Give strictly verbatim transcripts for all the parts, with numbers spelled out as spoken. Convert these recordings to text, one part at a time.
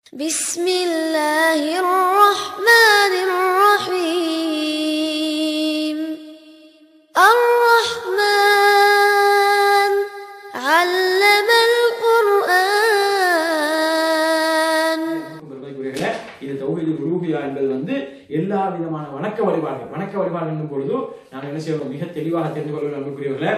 بسم الله الرحمن الرحيم الرحمن علم القرآن. இது தௌஹீதுல் உலூஹிய்யா என்பது வந்து எல்லா விதமான வணக்க வழிபாடுகள் வணக்க வழிபாடு என்னும் பொழுது நாங்கள் என்ன செய்யணும், மிக தெளிவாக தெரிந்து கொள்ள வேண்டும் அன்புக்குரியவர்களே.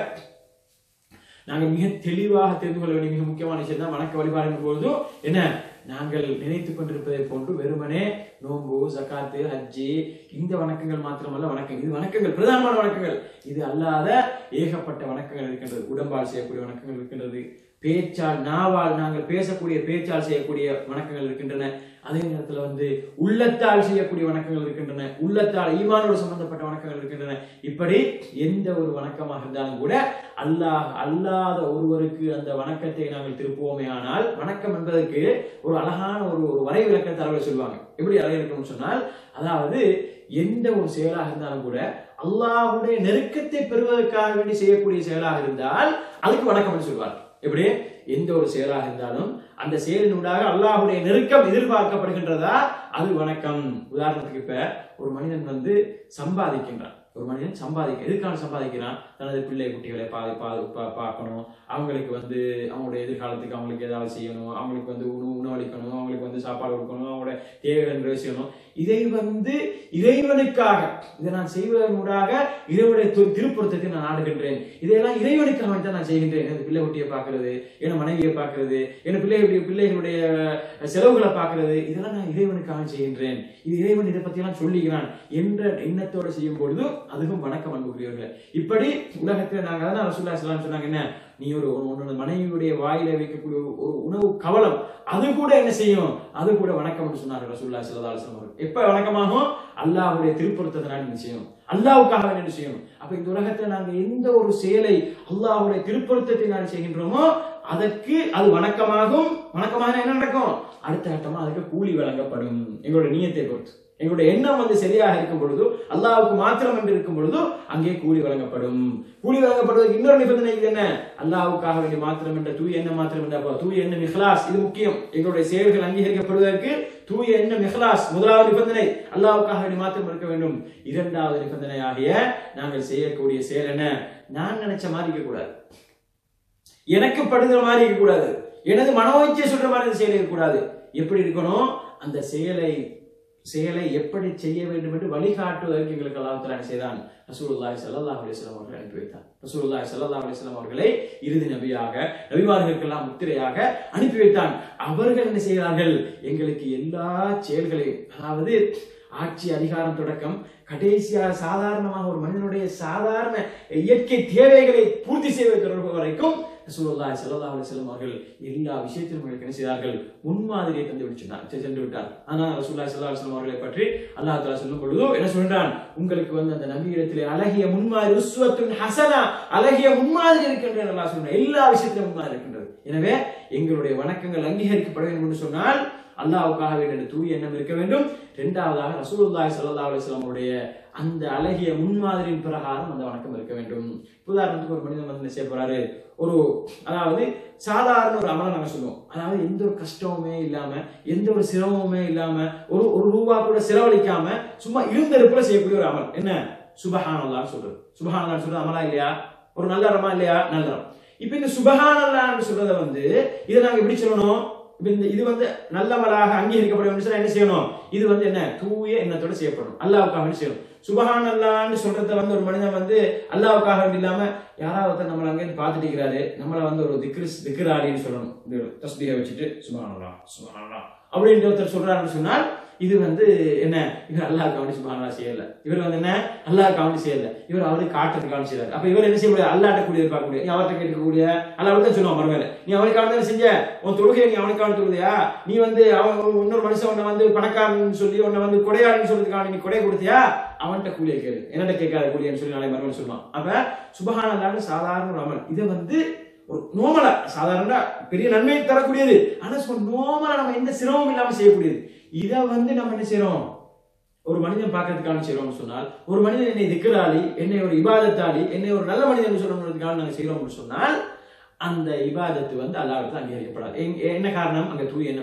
நாங்கள் மிக தெளிவாக தெரிந்து கொள்ள வேண்டிய மிக முக்கியமான விஷயம் தான் வணக்க வழிபாடு என்னும் பொழுது என்ன, நாங்கள் நினைத்துக் கொண்டிருப்பதை போன்று வெறுமனே நோன்பு, ஜகாத்து, ஹஜ்ஜி இந்த வணக்கங்கள் மாத்திரமல்ல வணக்கங்கள். இது வணக்கங்கள், பிரதானமான வணக்கங்கள். இது அல்லாத ஏகப்பட்ட வணக்கங்கள் இருக்கின்றது. உடம்பால் செய்யக்கூடிய வணக்கங்கள் இருக்கின்றது, பேச்சால் நாவால் நாங்கள் பேசக்கூடிய பேச்சால் செய்யக்கூடிய வணக்கங்கள் இருக்கின்றன. அதே நேரத்தில் வந்து உள்ளத்தால் செய்யக்கூடிய வணக்கங்கள் இருக்கின்றன, உள்ளத்தால் ஈமானோடு சம்பந்தப்பட்ட வணக்கங்கள் இருக்கின்றன. இப்படி எந்த ஒரு வணக்கமாக இருந்தாலும் கூட அல்லாஹ் அல்லாத ஒருவருக்கு அந்த வணக்கத்தை நாங்கள் திருப்புவோமே ஆனால், வணக்கம் என்பதற்கு ஒரு அழகான ஒரு வரை விளக்கத்தை அளவில் சொல்லுவாங்க. எப்படி அறை இருக்கணும்னு சொன்னால், அதாவது எந்த ஒரு செயலாக இருந்தாலும் கூட அல்லாஹ்வுடைய நெருக்கத்தை பெறுவதற்காக வேண்டி செய்யக்கூடிய செயலாக இருந்தால் அதுக்கு வணக்கம் சொல்வார். எப்படி எந்த ஒரு செயலாக இருந்தாலும் அந்த செயலினூடாக அல்லாஹ்வுடைய நெருக்கம் எதிர்பார்க்கப்படுகின்றதா, அது வணக்கம். உதாரணத்துக்கு இப்ப ஒரு மனிதன் வந்து சம்பாதிக்கின்றான். ஒரு மனிதன் சம்பாதிக்க எதுக்கான சம்பாதிக்கிறான், தனது பிள்ளை குட்டிகளை பா பார்க்கணும், அவங்களுக்கு வந்து அவங்களுடைய எதிர்காலத்துக்கு அவங்களுக்கு ஏதாவது செய்யணும், அவங்களுக்கு வந்து உணவு உணவளிக்கணும், அவங்களுக்கு வந்து சாப்பாடு கொடுக்கணும், அவங்களோட தேவைகள் நிறைவு செய்யணும். இதை வந்து இறைவனுக்காக, இதை நான் செய்வதனூடாக இறைவனுடைய திருப்பொருத்தத்தை நான் நாடுகின்றேன். இதையெல்லாம் இறைவனுக்காக தான் நான் செய்கின்றேன். எனது பிள்ளை குட்டியை பார்க்கறது, என் மனைவியை பார்க்கறது, என் பிள்ளைகளுடைய பிள்ளைகளுடைய செலவுகளை பார்க்கறது, இதெல்லாம் நான் இறைவனுக்காக செய்கின்றேன். இது இறைவன் இதை பத்தி எல்லாம் சொல்லிக்கிறான் என்ற எண்ணத்தோடு செய்யும் பொழுது அதுவும் வணக்கம் அன்புக்குரியவர்களே. இப்படி உலகத்துல நாங்க அதான் ரசூலுல்லாஹி ஸல்லல்லாஹு அலைஹி வஸல்லம் சொன்னாங்க, என்ன நீ ஒரு உன்னோட மனைவியுடைய வாயில வைக்கக்கூடிய ஒரு உணவு கவலம், அது கூட என்ன செய்யும், அது கூட வணக்கம் என்று சொன்னாங்க ரசூலுல்லாஹி ஸல்லல்லாஹு அலைஹி வஸல்லம். எப்ப வணக்கமாகும், அல்லாஹ்வுடைய திருப்பொருத்தத்தை நாடி செய்யணும், அல்லாஹ்வுக்காக வேண்டி செய்யணும். அப்ப இந்த உலகத்துல நாங்க எந்த ஒரு செயலை அல்லாஹ்வுடைய திருப்பொருத்தத்தை நாடி செய்கின்றோமோ அதற்கு அது வணக்கமாகும். வணக்கமாக என்ன நடக்கும், அடுத்த கட்டமா அதுக்கு கூலி வழங்கப்படும். எங்களுடைய நியத்தை பொறுத்து, எங்களுடைய எண்ணம் வந்து சரியாக இருக்கும் பொழுது, அல்லாஹ்வுக்கு மாத்திரம் என்று இருக்கும் பொழுது அங்கே கூலி வழங்கப்படும். கூலி வழங்கப்படுவதற்கு இன்னொரு நிபந்தனை என்ன, அல்லாஹ்வுக்காக வேண்டிய மாத்திரம் என்ற தூய எண்ணம் மாத்திரம் என்ற தூய எண்ணம் இஹ்லாஸ், இது முக்கியம். எங்களுடைய செயல்கள் அங்கீகரிக்கப்படுவதற்கு தூய எண்ணம் இஹ்லாஸ் முதலாவது நிபந்தனை, அல்லாஹ்வுக்காக வேண்டிய மாத்திரம் இருக்க வேண்டும். இரண்டாவது நிபந்தனை ஆகிய நாங்கள் செய்யக்கூடிய செயல் என்ன, நான் நினைச்ச மாதிரி இருக்கக்கூடாது, எனக்கு படுகிற மாதிரி இருக்கக்கூடாது, எனது மனோச்சை சொல்ற மாதிரி செயல் இருக்கக்கூடாது. எப்படி இருக்கணும், அந்த செயலை செயலை எப்படி செய்ய வேண்டும் என்று வழிகாட்டுவதற்கு எங்களுக்கு அல்லாஹ் தஆலா செய்தான். ரசூலுல்லாஹி ஸல்லல்லாஹு அலைஹி வஸல்லம் அவர்களை அனுப்பி வைத்தார். ரசூலுல்லாஹி ஸல்லல்லாஹு அலைஹி வஸல்லம் அவர்களை இறுதி நபியாக, நபிமார்களுக்கெல்லாம் முத்திரையாக அனுப்பி வைத்தான். அவர்கள் என்ன செய்கிறார்கள், எங்களுக்கு எல்லா செயல்களையும், அதாவது ஆட்சி அதிகாரம் தொடக்கம் கடைசியாக சாதாரணமாக ஒரு மனிதனுடைய சாதாரண இயற்கை தேவைகளை பூர்த்தி செய்வதற்கு வரைக்கும் ரசூலுல்லாஹி ஸல்லல்லாஹு அலைஹி வஸல்லம் அவர்கள் எல்லா விஷயத்திலும் என்ன செய்தார்கள், முன்மாதிரியை தந்து விட்டார் சென்று விட்டார். ஆனால் ரசூலுல்லாஹி ஸல்லல்லாஹு அலைஹி வஸல்லம் அவர்களை பற்றி அல்லாஹ் தஆலா சொல்லும் பொழுது என்ன சொல்றான், உங்களுக்கு வந்து அந்த நபியிடத்திலே அழகிய முன்மாதிரி, உஸ்வத்துன் ஹஸனா, அழகிய முன்மாதிரி இருக்கின்ற அல்லாஹ் சொல்றான். எல்லா விஷயத்திலும் முன்மாதிரி இருக்கின்றது. எனவே எங்களுடைய வணக்கங்கள் அங்கீகரிக்கப்பட வேண்டும் என்று சொன்னால் அல்லாஹ்வுக்காக வேண்டிய தூய எண்ணம் இருக்க வேண்டும். இரண்டாவதாக ரசூலுல்லாஹி ஸல்லல்லாஹு அலைஹி வஸல்லம் உடைய அந்த அழகிய முன்மாதிரியின் பிரகாரம் அந்த வணக்கம் இருக்க வேண்டும். உதாரணத்துக்கு ஒரு மனிதன் வந்து என்ன செய்ய போறாரு, ஒரு அதாவது சாதாரண ஒரு அமலை நாங்க சொல்லுவோம், அதாவது எந்த ஒரு கஷ்டமுமே இல்லாம, எந்த ஒரு சிரமமுமே இல்லாம, ஒரு ஒரு ரூபா கூட செலவழிக்காம சும்மா இருந்தெடுப்புல செய்யக்கூடிய ஒரு அமல் என்ன, சுபஹானல்லாஹ் சொல்றது. சுபஹானல்லாஹ் சொல்றது அமலா இல்லையா, ஒரு நல்ல அறமா இல்லையா, நல்ல அறம். இப்ப இந்த சுபஹானல்லாஹ் சொல்றத வந்து இதை நாங்க எப்படி சொல்லணும், இது வந்து நல்லவளாக அங்கீகரிக்கப்பட வேண்டும். என்ன செய்யணும், இது வந்து என்ன, தூய எண்ணத்தோட செய்யப்படணும், அல்லாஹ்வுக்காக செய்யணும். சுபஹானல்லாஹ்னு சொல்றத வந்து ஒரு மனிதன் வந்து அல்லாஹ்வுக்காக வேண்டி இல்லாம யாராவது நம்மள அங்கே பார்த்துட்டு இருக்கிறாரு, நம்மள வந்து ஒரு திக்ரு திக்ராலின்னு சொல்லணும், தஸ்பீஹை வச்சுட்டு சுபஹானல்லாஹ் சுபஹானல்லாஹ் அப்படின்னு ஒருத்தர் சொல்றாருன்னு சொன்னால் இது வந்து என்ன, இவர் அல்லாஹ்வுக்காக வேண்டி சுபஹானல்லாஹ் செய்யல, இவர் வந்து என்ன அல்லாஹ்வுக்காக வேண்டி செய்யல, இவர் அவருக்கு காட்டுறதுக்காக செய்யறாரு. அப்ப இவர் என்ன செய்ய முடியாது, அல்லாஹ்ட்ட கூடிய பார்க்க முடியாது, நீ அவர்கிட்ட கேட்கக்கூடிய அல்லாஹ் தான் சொல்லுவான் மறுமையில, நீ அவனுக்காக தான் செஞ்ச, உன் தொழுகையை நீ அவனுக்காக தொழுதியா, நீ வந்து அவன் இன்னொரு மனுஷன் உன்னை வந்து பணக்காரன்னு சொல்லி உன்னை வந்து கொடையாளின்னு சொல்றதுக்காக நீ கொடை கொடுத்தியா, அவன்கிட்ட கூலியை கேளு, என்னட்ட கேட்காத கூலியன்னு சொல்லி நாளை மறுமையில சொல்லுவான். அப்ப சுபஹானல்லாஹ் சாதாரண ஒரு அமல், இதை வந்து ஒரு நோமலா சாதாரண பெரிய நன்மையை தரக்கூடியது, ஆனா நோமலா நம்ம எந்த சிரமமும் இல்லாம செய்யக்கூடியது. இதை வந்து நம்ம என்ன செய்யறோம், ஒரு மனிதன் பார்க்கறதுக்கான செய்யறோம்னு சொன்னால், ஒரு மனிதன் என்னை திக்ராளி, என்னை ஒரு இபாதத்தாளி, என்னை ஒரு நல்ல மனிதன் சொல்லணுன்றதுக்காக நாங்க செய்யறோம்னு சொன்னால் அந்த இபாதத்து வந்து அல்லாஹ்வுக்கு அங்கீகரிக்கப்படாது. என்ன காரணம், அங்க தூய எண்ணம் இல்லை.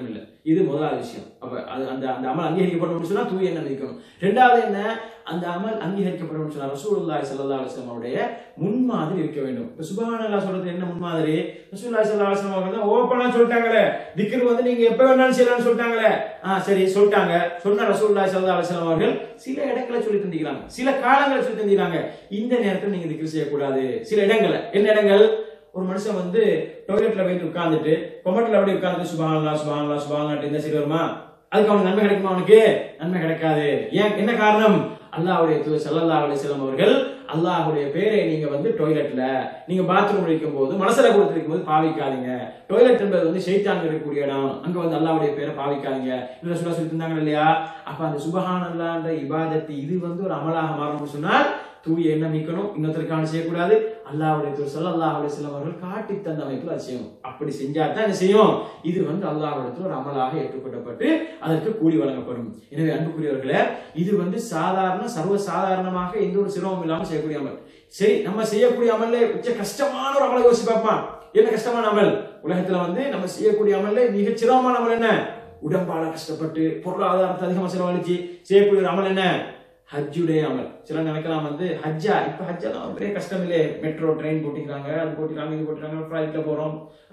இது முதலாவது விஷயம். அப்ப அது அந்த அந்த அமல் அங்கீகரிக்கப்படணும்னு சொன்னா தூய எண்ணம் இருக்கணும். ரெண்டாவது என்ன, அந்த அமல் அங்கீகரிக்கப்படணும்னு சொன்னா ரசூலுல்லாஹி ஸல்லல்லாஹு அலைஹி வஸல்லம் அவருடைய முன்மாதிரி இருக்க வேண்டும். இப்ப சுப்ஹானல்லாஹ் சொல்றது என்ன முன்மாதிரி? ரசூலுல்லாஹி ஸல்லல்லாஹு அலைஹி வஸல்லம் அவங்க ஓபனா சொல்லிட்டாங்களே, திக்ர் வந்து நீங்க எப்ப வேணாலும் செய்யலாம்னு சொல்லிட்டாங்களே. ஆ சரி சொல்லிட்டாங்க. சொன்ன ரசூலுல்லாஹி ஸல்லல்லாஹு அலைஹி வஸல்லம் அவர்கள் சில இடங்களை சொல்லி தந்திக்கிறாங்க, சில காலங்களை சொல்லி தந்திக்கிறாங்க. இந்த நேரத்தில் நீங்க திக்ர் செய்யக்கூடாது. சில இடங்களை, என்ன இடங்கள்? ஒரு மனுஷன் வந்து டாய்லெட்ல போயிட்டு உட்கார்ந்துட்டு கொமட்டில் அப்படி உட்கார்ந்து சுப்ஹானல்லாஹ் சுப்ஹானல்லாஹ் சுப்ஹானல்லாஹ் இந்த சரி வருமா? அதுக்கு அவனுக்கு நன்மை கிடைக்குமா? அவனுக்கு நன்மை கிடைக்காது. ஏன்? என்ன காரணம்? அல்லாஹ்வுடைய தூதர் ஸல்லல்லாஹு அலைஹி வஸல்லம் அவர்கள் அல்லாஹ்வுடைய பேரை நீங்க வந்து டாய்லெட்ல நீங்க பாத்ரூம் இருக்கும் போது மனசுல கொடுத்திருக்கும் போது பாவிக்காதீங்க. டாய்லெட் என்பது வந்து ஷைத்தான் இருக்கக்கூடிய இடம், அங்க வந்து அல்லாஹ்வுடைய பேரை பாவிக்காதீங்க. இந்த சொல்ல சொல்லி இருந்தாங்க இல்லையா? அப்ப அந்த சுப்ஹானல்லாஹ்ன்ற இபாதத் இது வந்து ஒரு அமலாக மாறணும்னு சொன்னால் தூய எண்ணம் நீக்கணும், இன்னொருத்தருக்கான செய்யக்கூடாது. அல்லாஹ்வுடைய தூதர் ஸல்லல்லாஹு அலைஹி வஸல்லம் அவர்கள் காட்டி தந்த அமைப்புல அது செய்யணும். அப்படி செஞ்சா தான் என்ன செய்யும்? இது வந்து அல்லாஹ்விடத்தில் ஒரு அமலாக ஏற்றுக்கொள்ளப்பட்டு அதற்கு கூலி வழங்கப்படும். எனவே அன்புக்குரியவர்களே, இது வந்து சாதாரண சர்வ சாதாரணமாக எந்த ஒரு சிரமம் இல்லாமல் செய்யக்கூடிய அமல். சரி, நம்ம செய்யக்கூடிய அமல்ல உச்ச கஷ்டமான ஒரு அமலை யோசிச்சு பார்ப்பான். என்ன கஷ்டமான அமல்? உலகத்துல வந்து நம்ம செய்யக்கூடிய அமல்ல மிக சிரமமான அமல் என்ன? உடம்பால கஷ்டப்பட்டு பொருளாதாரத்தை அதிகமா செலவழிச்சு செய்யக்கூடிய ஒரு அமல் என்ன? ஹஜ்ஜுடைய அமல். சில நினைக்கலாம் வந்து ஹஜ்ஜா, இப்ப ஹஜ்ஜெல்லாம் பெரிய கஷ்டம் இல்லையே, மெட்ரோ ட்ரெயின் போட்டிக்கிறாங்க, அது போட்டிக்கிறாங்க, இது போட்டிக்கிறாங்க, ஃபிளைட்ல போறோம்,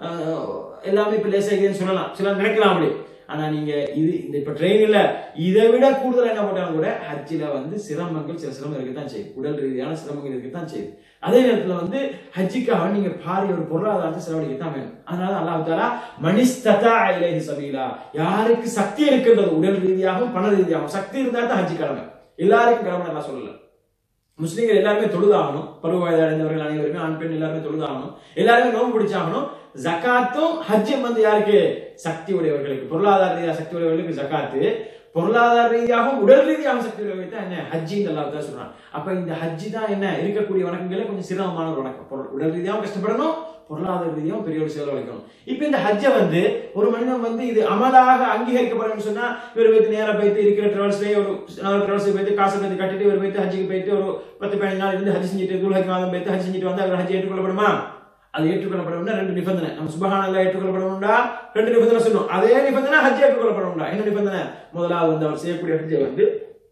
எல்லாமே இப்ப லேசாகிதுன்னு சொல்லலாம். சில நினைக்கலாம் அப்படி. ஆனா நீங்க இது இந்த இப்ப ட்ரெயின் இல்ல, இதை விட கூடுதல் என்ன போட்டாலும் கூட ஹஜ்ஜில வந்து சிரமங்கள் சில சிரமம் இருக்குதான் செய்யுது, உடல் ரீதியான சிரமங்கள் இருக்குதான் செய்யுது. அதே நேரத்துல வந்து ஹஜ்ஜிக்காக நீங்க பாரிய ஒரு பொருளாதாரத்தை செலவழிக்கத்தான் வேணும். அதனால அல்லாஹ் தஆலா மனிஸ்ததா இலைஹி சபீலா, யாருக்கு சக்தி இருக்கின்றது உடல் ரீதியாகவும் பண ரீதியாகவும் சக்தி இருந்தா தான் ஹஜ்ஜி கடமை. எல்லாருக்கும் கடமை நான் சொல்லல. முஸ்லீம்கள் எல்லாருமே தொழுதாகணும், பருவ வயது அடைந்தவர்கள் அனைவருமே ஆண் பெண் எல்லாருமே தொழுதாகணும், எல்லாருமே நோன்பு பிடிச்சாகணும். ஜகாத்தும் ஹஜ்ஜும் வந்து யாருக்கு? சக்தி உடையவர்களுக்கு, பொருளாதார ரீதியாக சக்தி உடையவர்களுக்கு ஜகாத்து, பொருளாதார ரீதியாகவும் உடல் ரீதியாகவும் சக்தி உடையவர்களுக்கு தான் என்ன ஹஜ்ஜின்னு அல்லாஹ் தான் சொல்றான். அப்ப இந்த ஹஜ்ஜி தான் என்ன இருக்கக்கூடிய வணக்கங்களே கொஞ்சம் சிரமமான ஒரு வணக்கம். உடல் ரீதியாகவும் கஷ்டப்படணும், பொருளாதார ரீதியாகவும் பெரிய ஒரு செலவழிக்கணும். இப்ப இந்த ஹஜ்ஜை வந்து ஒரு மனிதன் வந்து இது அமலாக அங்கீகரிக்கப்படணும்னு சொன்னா இவர் போயிட்டு நேரம் போயிட்டு இருக்கிற டிராவல்ஸ்லயே ஒரு டிராவல்ஸ் போயிட்டு காசு போயிட்டு கட்டிட்டு இவர் போயிட்டு ஹஜ்ஜுக்கு போயிட்டு ஒரு பத்து பதினஞ்சு நாள் இருந்து ஹஜ் செஞ்சுட்டு துல்ஹஜ் மாதம் போயிட்டு ஹஜ் செஞ்சுட்டு வந்து அவர் ஹஜ் ஏற்றுக்கொள்ளப்படுமா? அது ஏற்றுக்கொள்ளப்படணும்னா ரெண்டு நிபந்தனை. நம்ம சுப்ஹானல்லாஹ் ஏற்றுக்கொள்ளப்படணும்டா ரெண்டு நிபந்தனை சொன்னோம். அதே நிபந்தனை ஹஜ் ஏற்றுக்கொள்ளப்படணும்டா. என்ன நிபந்தனை? முதலாவது வந்து அவர் செய்யக்கூடிய ஹஜ்ஜை வந்து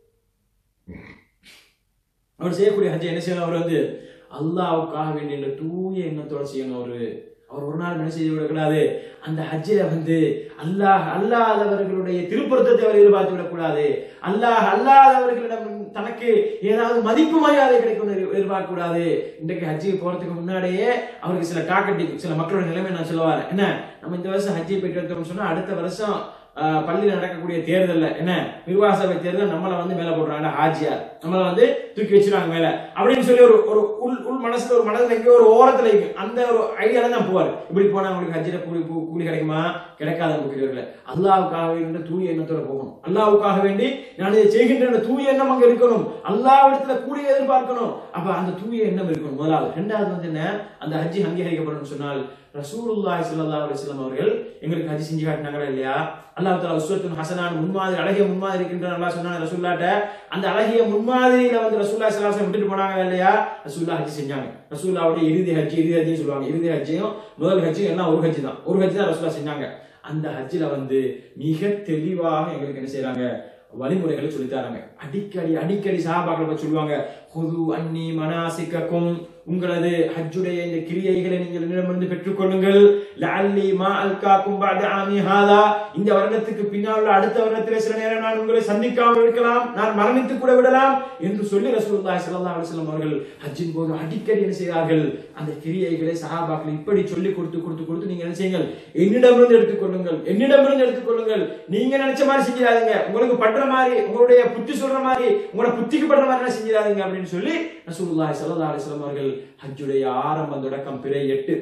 அவர் செய்யக்கூடிய ஹஜ்ஜை என்ன செய்யணும்? அவர் வந்து அல்லாஹ்வுக்காக வேண்டிய தூய எண்ணத்தோட செய்யணும். அவரு அவர் ஒரு நாள் என்ன செய்ய விடக்கூடாது, அந்த ஹஜ்ஜில வந்து அல்லாஹ் அல்லாதவர்களுடைய திருப்பொருத்தத்தை அவர் எதிர்பார்த்து விடக்கூடாது. அல்லாஹ் அல்லாதவர்களிடம் தனக்கு ஏதாவது மதிப்பு மரியாதை கிடைக்கும் எதிர்பார்க்க கூடாது. இன்றைக்கு ஹஜ்ஜுக்கு போறதுக்கு முன்னாடியே அவருக்கு சில டாக்கெட், சில மக்களோட நிலைமை நான் சொல்லுவாரு. என்ன, நம்ம இந்த வருஷம் ஹஜ்ஜை போயிட்டு வந்தோம்னு சொன்னா அடுத்த வருஷம் பள்ளியில் நடக்கக்கூடிய தேர்தல்ல என்ன நிர்வாக சபை தேர்தல் நம்மளை வந்து மேல போடுறாங்க, ஹாஜியார் நம்மளை வந்து தூக்கி வச்சிருவாங்க மேல அப்படின்னு சொல்லி ஒரு ஒரு உள் உள் மனசுல ஒரு மனதுல எங்கேயோ ஒரு ஓரத்துல இருக்கு. அந்த ஒரு ஐடியால தான் போவார். இப்படி போனா உங்களுக்கு ஹஜ்ஜில கூலி கூலி கிடைக்குமா? கிடைக்காத இருக்கிறவர்கள் அல்லாஹ்வுக்காக வேண்டி தூய எண்ணத்தோட போகணும். அல்லாஹ்வுக்காக வேண்டி நான் இதை செய்கின்ற தூய எண்ணம் அங்க இருக்கணும். அல்லாஹ்விடத்துல கூலி எதிர்பார்க்கணும். அப்ப அந்த தூய எண்ணம் இருக்கணும் முதலாவது. இரண்டாவது வந்து என்ன, அந்த ஹஜ்ஜி அங்கீகரிக்கப்படும் சொன்னால் ரசூலுல்லாஹி ஸல்லல்லாஹு அலைஹி வஸல்லம் அவர்கள் எங்களுக்கு ஹஜ் செஞ்சு காட்டினாங்களா இல்லையா? அல்லாஹ் தஆலா உஸ்வத்துன் ஹஸனான் முன்மாதிரி அழகிய முன்மாதிரி இருக்கின்ற அல்லாஹ் சொன்னாங்க ரசூலுல்லாஹ்ட்ட. அந்த அழகிய முன்மாதிரியில வந்து ரசூலுல்லாஹி ஸல்லல்லாஹு அலைஹி வஸல்லம் விட்டுட்டு போனாங்களா இல்லையா? ரசூலுல்லாஹ் ஹஜ் செஞ்சாங்க. ரசூலுல்லாஹ்வுடைய இறுதி ஹஜ் இறுதி ஹஜ்ஜி சொல்லுவாங்க. இறுதி ஹஜ்ஜையும் முதல் ஹஜ்ஜையும் எல்லாம் ஒரு ஹஜ் தான், ஒரு ஹஜ் தான் ரசூலுல்லாஹ் செஞ்சாங்க. அந்த ஹஜ்ஜில வந்து மிக தெளிவாக எங்களுக்கு என்ன செய்யறாங்க, வழிமுறைகளை சொல்லி தராங்க. அடிக்கடி அடிக்கடி சஹாபாக்கள் சொல்லுவாங்க, ஹுது அன்னி மனாசிக்கக்கும், உங்களது ஹஜ்ஜுடைய இந்த கிரியைகளை நீங்கள் என்னிடமிருந்து பெற்றுக் கொள்ளுங்கள். லஅல்லி மா அல்காக்கும் பஅத ஆமி ஹாதா, இந்த வருடத்துக்கு பின்னால் அடுத்த வருடத்திலே சில நேரம் நான் உங்களை சந்திக்காமல் இருக்கலாம், நான் மரணித்து கூட விடலாம் என்று சொல்லி ரசூலுல்லாஹி ஸல்லல்லாஹு அலைஹி வஸல்லம் அவர்கள் ஹஜ்ஜின் போது அடிக்கடி என்ன செய்தார்கள், அந்த கிரியைகளை சஹாபாக்கள் இப்படி சொல்லி கொடுத்து கொடுத்து கொடுத்து நீங்க என்ன செய்யுங்கள், என்னிடமிருந்து எடுத்துக்கொள்ளுங்கள், என்னிடமிருந்து எடுத்துக்கொள்ளுங்கள், நீங்க நினைச்ச மாதிரி செஞ்சிடாதீங்க, உங்களுக்கு படுற மாதிரி உங்களுடைய புத்தி சொல்ற மாதிரி உங்களோட புத்திக்கு படுற மாதிரி செஞ்சிடாதீங்க அப்படின்னு சொல்லி ரசூலுல்லாஹி ஸல்லல்லாஹு அலைஹி வஸல்லம் அவர்கள் ஹஜ்ஜுடைய ஆரம்பம் தொடக்கம் பிறை எட்டு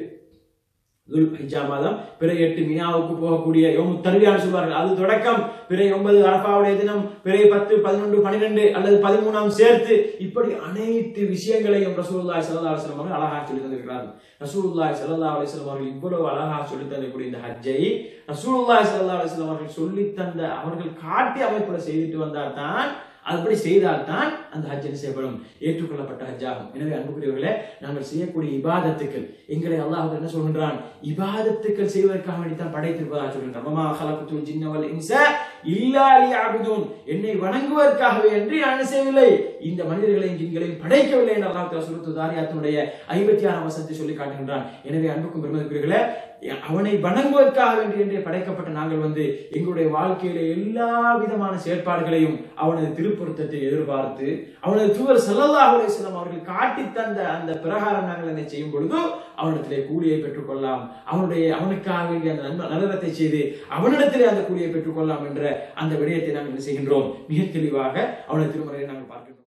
துல்ஹிஜ்ஜா மாதம் பிறை எட்டு மினாவுக்கு போகக்கூடிய யௌமு தர்வியான்னு சொல்வார்கள், அது தொடக்கம் பிறை ஒன்பது அரஃபாவுடைய தினம், பிறை பத்து பதினொன்று பன்னிரண்டு அல்லது பதிமூணாம் சேர்த்து இப்படி அனைத்து விஷயங்களையும் ரசூலுல்லாஹி ஸல்லல்லாஹு அலைஹி வஸல்லம் அவர்கள் அழகாக சொல்லி தந்திருக்கிறார்கள். ரசூலுல்லாஹி ஸல்லல்லாஹு அலைஹி வஸல்லம் அவர்கள் இவ்வளவு அழகாக சொல்லி தந்தக்கூடிய இந்த ஹஜ்ஜை ரசூலுல்லாஹி ஸல்லல்லாஹு அலைஹி வஸல்லம் அவர்கள் சொல்லி தந்த அவர்கள் காட்டி அமைப்புல செய்துட்டு வந்தால் தான் அப்படி செய்தால்தான் அந்த ஹஜ் என்ன செய்யப்படும், ஏற்றுக்கொள்ளப்பட்ட ஹஜ் ஆகும். எனவே அன்புக்குரியவர்களே, நாங்கள் செய்யக்கூடிய இபாதத்துக்கள் எங்களை அல்லாஹ் என்ன சொல்கின்றான், இபாதத்துக்கள் செய்வதற்காக வேண்டித்தான் படைத்திருப்பதாக சொல்கின்றான். வமா ஹலக்துல் ஜின்ன வல் இன்ஸ இல்லா லியஅபுதுன், என்னை வணங்குவதற்காகவே என்று நான் செய்யவில்லை, இந்த மனிதர்களையும் ஜின்களையும் படைக்கவில்லை என்று அல்லாஹ் தஆலா சூரத்து தாரியாத்தினுடைய ஐம்பத்தி ஆறாம் வசனத்தை சொல்லி காட்டுகின்றான். எனவே அன்புக்கும் பெருமதிக்குரியவர்களே, அவனை வணங்குவதற்காக வேண்டி என்றே படைக்கப்பட்ட நாங்கள் வந்து எங்களுடைய வாழ்க்கையில எல்லா விதமான செயற்பாடுகளையும் அவனது திருப்பொருத்தத்தை எதிர்பார்த்து அவனது தூதர் ஸல்லல்லாஹு அலைஹி வஸல்லம் அவர்கள் காட்டி தந்த அந்த பிரகாரம் நாங்கள் அதை செய்யும் பொழுது அவனிடத்திலே கூலியை பெற்றுக்கொள்ளலாம், அவனுடைய அவனுக்காக வேண்டிய அந்த நல்லறத்தை செய்து அவனிடத்திலே அந்த கூலியை பெற்றுக்கொள்ளலாம் என்ற அந்த விடயத்தை நாங்கள் செய்கின்றோம். மிக தெளிவாக அவனது திருமறையை நாங்கள் பார்க்கின்றோம்.